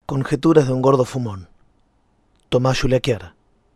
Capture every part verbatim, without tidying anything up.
Conjeturas de un gordo fumón. Tomás Juliaquier.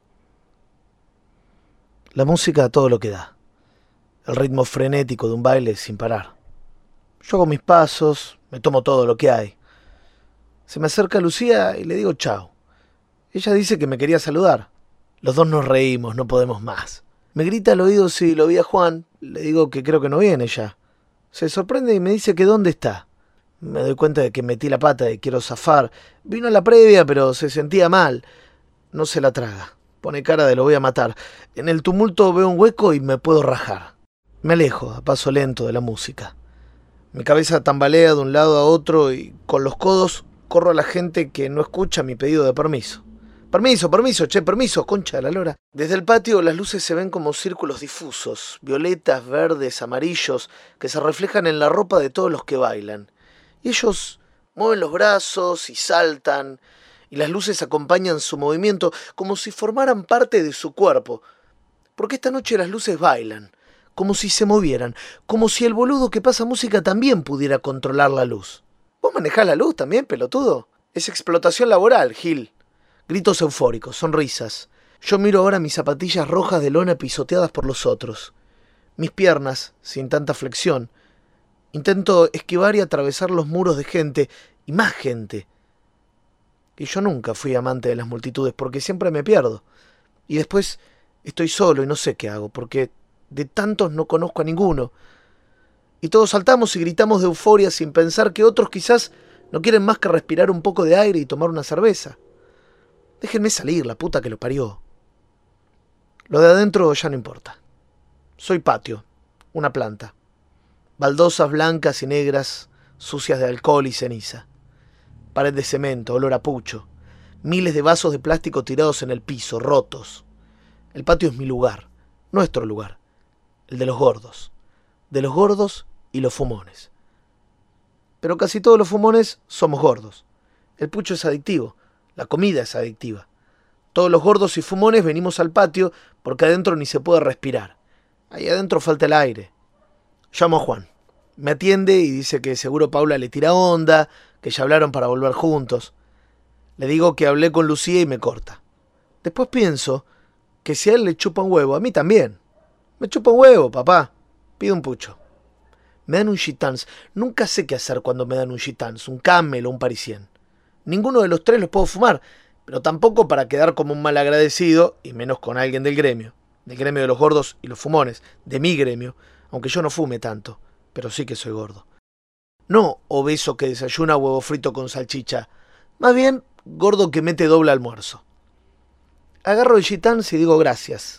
La música a todo lo que da. El ritmo frenético de un baile sin parar. Yo hago mis pasos, me tomo todo lo que hay. Se me acerca Lucía y le digo chao. Ella dice que me quería saludar. Los dos nos reímos, no podemos más. Me grita al oído si lo vi a Juan. Le digo que creo que no viene ya. Se sorprende y me dice que dónde está. Me doy cuenta de que metí la pata y quiero zafar. Vino a la previa, pero se sentía mal. No se la traga. Pone cara de lo voy a matar. En el tumulto veo un hueco y me puedo rajar. Me alejo a paso lento de la música. Mi cabeza tambalea de un lado a otro y con los codos corro a la gente que no escucha mi pedido de permiso. Permiso, permiso, che, permiso, concha de la lora. Desde el patio las luces se ven como círculos difusos, violetas, verdes, amarillos, que se reflejan en la ropa de todos los que bailan. Y ellos mueven los brazos y saltan, y las luces acompañan su movimiento como si formaran parte de su cuerpo. Porque esta noche las luces bailan, como si se movieran, como si el boludo que pasa música también pudiera controlar la luz. ¿Vos manejás la luz también, pelotudo? Es explotación laboral, Gil. Gritos eufóricos, sonrisas. Yo miro ahora mis zapatillas rojas de lona pisoteadas por los otros. Mis piernas, sin tanta flexión. Intento esquivar y atravesar los muros de gente, y más gente. Y yo nunca fui amante de las multitudes, porque siempre me pierdo. Y después estoy solo y no sé qué hago, porque de tantos no conozco a ninguno. Y todos saltamos y gritamos de euforia sin pensar que otros quizás no quieren más que respirar un poco de aire y tomar una cerveza. Déjenme salir, la puta que lo parió. Lo de adentro ya no importa. Soy patio, una planta. Baldosas blancas y negras, sucias de alcohol y ceniza. Pared de cemento, olor a pucho. Miles de vasos de plástico tirados en el piso, rotos. El patio es mi lugar, nuestro lugar. El de los gordos. De los gordos y los fumones. Pero casi todos los fumones somos gordos. El pucho es adictivo. La comida es adictiva. Todos los gordos y fumones venimos al patio porque adentro ni se puede respirar. Ahí adentro falta el aire. Llamo a Juan. Me atiende y dice que seguro Paula le tira onda, que ya hablaron para volver juntos. Le digo que hablé con Lucía y me corta. Después pienso que si a él le chupa un huevo, a mí también. Me chupa un huevo, papá. Pido un pucho. Me dan un gitans. Nunca sé qué hacer cuando me dan un gitans, un camel o un parisien. Ninguno de los tres los puedo fumar, pero tampoco para quedar como un malagradecido, y menos con alguien del gremio. Del gremio de los gordos y los fumones, de mi gremio, aunque yo no fume tanto, pero sí que soy gordo. No obeso que desayuna huevo frito con salchicha, más bien gordo que mete doble almuerzo. Agarro el gitans y digo gracias.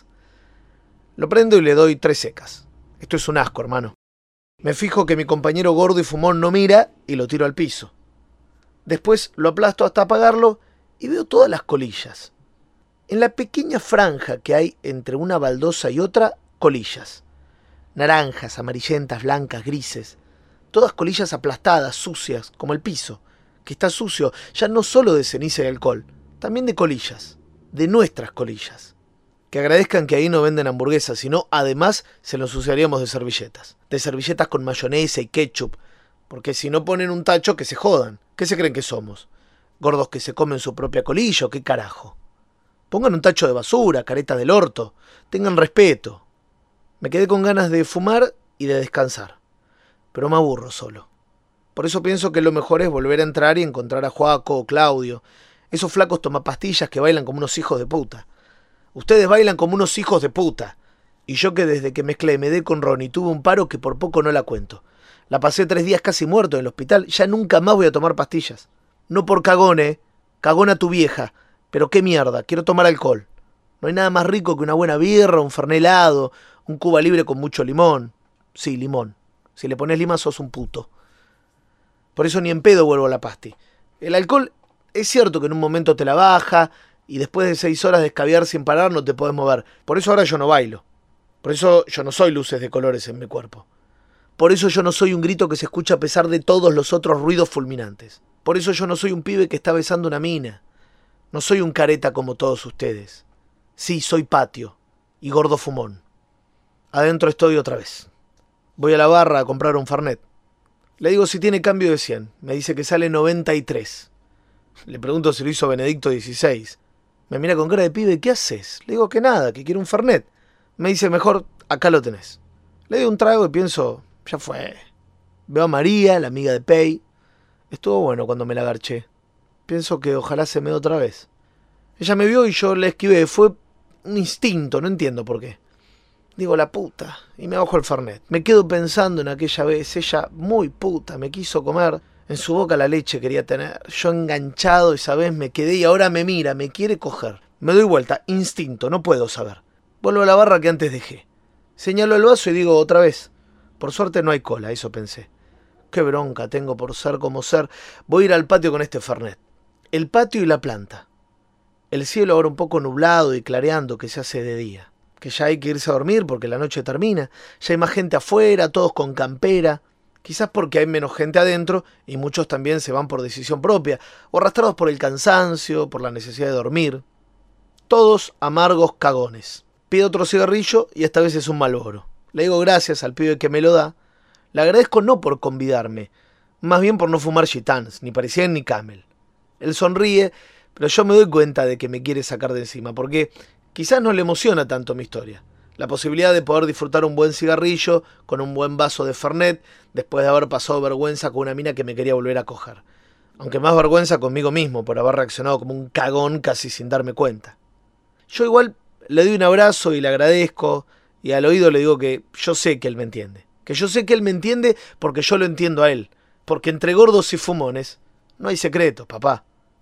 Lo prendo y le doy tres secas. Esto es un asco, hermano. Me fijo que mi compañero gordo y fumón no mira y lo tiro al piso. Después lo aplasto hasta apagarlo y veo todas las colillas. En la pequeña franja que hay entre una baldosa y otra, colillas. Naranjas, amarillentas, blancas, grises. Todas colillas aplastadas, sucias, como el piso, que está sucio ya no solo de ceniza y alcohol, también de colillas, de nuestras colillas. Que agradezcan que ahí no venden hamburguesas, sino además se lo ensuciaríamos de servilletas. De servilletas con mayonesa y ketchup, porque si no ponen un tacho que se jodan. ¿Qué se creen que somos? ¿Gordos que se comen su propia colilla o qué carajo? Pongan un tacho de basura, careta del orto. Tengan respeto. Me quedé con ganas de fumar y de descansar. Pero me aburro solo. Por eso pienso que lo mejor es volver a entrar y encontrar a Joaco o Claudio. Esos flacos tomapastillas que bailan como unos hijos de puta. Ustedes bailan como unos hijos de puta. Y yo que desde que mezclé M D con Ronnie tuve un paro que por poco no la cuento. La pasé tres días casi muerto en el hospital. Ya nunca más voy a tomar pastillas. No por cagón, eh. Cagón a tu vieja. Pero qué mierda, quiero tomar alcohol. No hay nada más rico que una buena birra, un fernet helado, un Cuba Libre con mucho limón. Sí, limón. Si le pones lima sos un puto. Por eso ni en pedo vuelvo a la pasti. El alcohol es cierto que en un momento te la baja y después de seis horas de escabiar sin parar no te podés mover. Por eso ahora yo no bailo. Por eso yo no soy luces de colores en mi cuerpo. Por eso yo no soy un grito que se escucha a pesar de todos los otros ruidos fulminantes. Por eso yo no soy un pibe que está besando una mina. No soy un careta como todos ustedes. Sí, soy patio y gordo fumón. Adentro estoy otra vez. Voy a la barra a comprar un fernet. Le digo si tiene cambio de cien. Me dice que sale noventa y tres. Le pregunto si lo hizo Benedicto dieciséis. Me mira con cara de pibe, ¿qué haces? Le digo que nada, que quiero un Fernet. Me dice, mejor, acá lo tenés. Le doy un trago y pienso, ya fue. Veo a María, la amiga de Pei. Estuvo bueno cuando me la agarché. Pienso que ojalá se me dé otra vez. Ella me vio y yo la esquivé. Fue un instinto, no entiendo por qué. Digo, la puta. Y me bajo el Fernet. Me quedo pensando en aquella vez. Ella, muy puta, me quiso comer. En su boca la leche quería tener. Yo enganchado esa vez me quedé y ahora me mira, me quiere coger. Me doy vuelta, instinto, no puedo saber. Vuelvo a la barra que antes dejé. Señalo el vaso y digo otra vez. Por suerte no hay cola, eso pensé. Qué bronca tengo por ser como ser. Voy a ir al patio con este Fernet. El patio y la planta. El cielo ahora un poco nublado y clareando que se hace de día. Que ya hay que irse a dormir porque la noche termina. Ya hay más gente afuera, todos con campera. Quizás porque hay menos gente adentro y muchos también se van por decisión propia, o arrastrados por el cansancio, por la necesidad de dormir. Todos amargos cagones. Pido otro cigarrillo y esta vez es un Marlboro. Le digo gracias al pibe que me lo da. Le agradezco no por convidarme, más bien por no fumar gitans, ni Parisien ni Camel. Él sonríe, pero yo me doy cuenta de que me quiere sacar de encima, porque quizás no le emociona tanto mi historia. La posibilidad de poder disfrutar un buen cigarrillo con un buen vaso de Fernet después de haber pasado vergüenza con una mina que me quería volver a coger. Aunque más vergüenza conmigo mismo por haber reaccionado como un cagón casi sin darme cuenta. Yo igual le doy un abrazo y le agradezco y al oído le digo que yo sé que él me entiende. Que yo sé que él me entiende porque yo lo entiendo a él. Porque entre gordos y fumones no hay secretos, papá.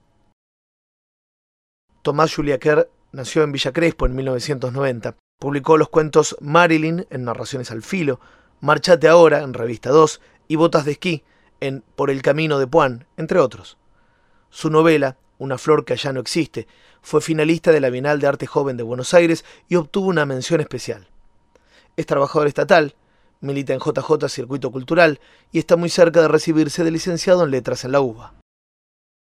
Tomás Julia Kerr nació en Villa Crespo en mil novecientos noventa. Publicó los cuentos Marilyn en Narraciones al Filo, Marchate Ahora en Revista dos y Botas de Esquí en Por el Camino de Puan, entre otros. Su novela, Una flor que allá no existe, fue finalista de la Bienal de Arte Joven de Buenos Aires y obtuvo una mención especial. Es trabajador estatal, milita en J J Circuito Cultural y está muy cerca de recibirse de licenciado en Letras en la UBA.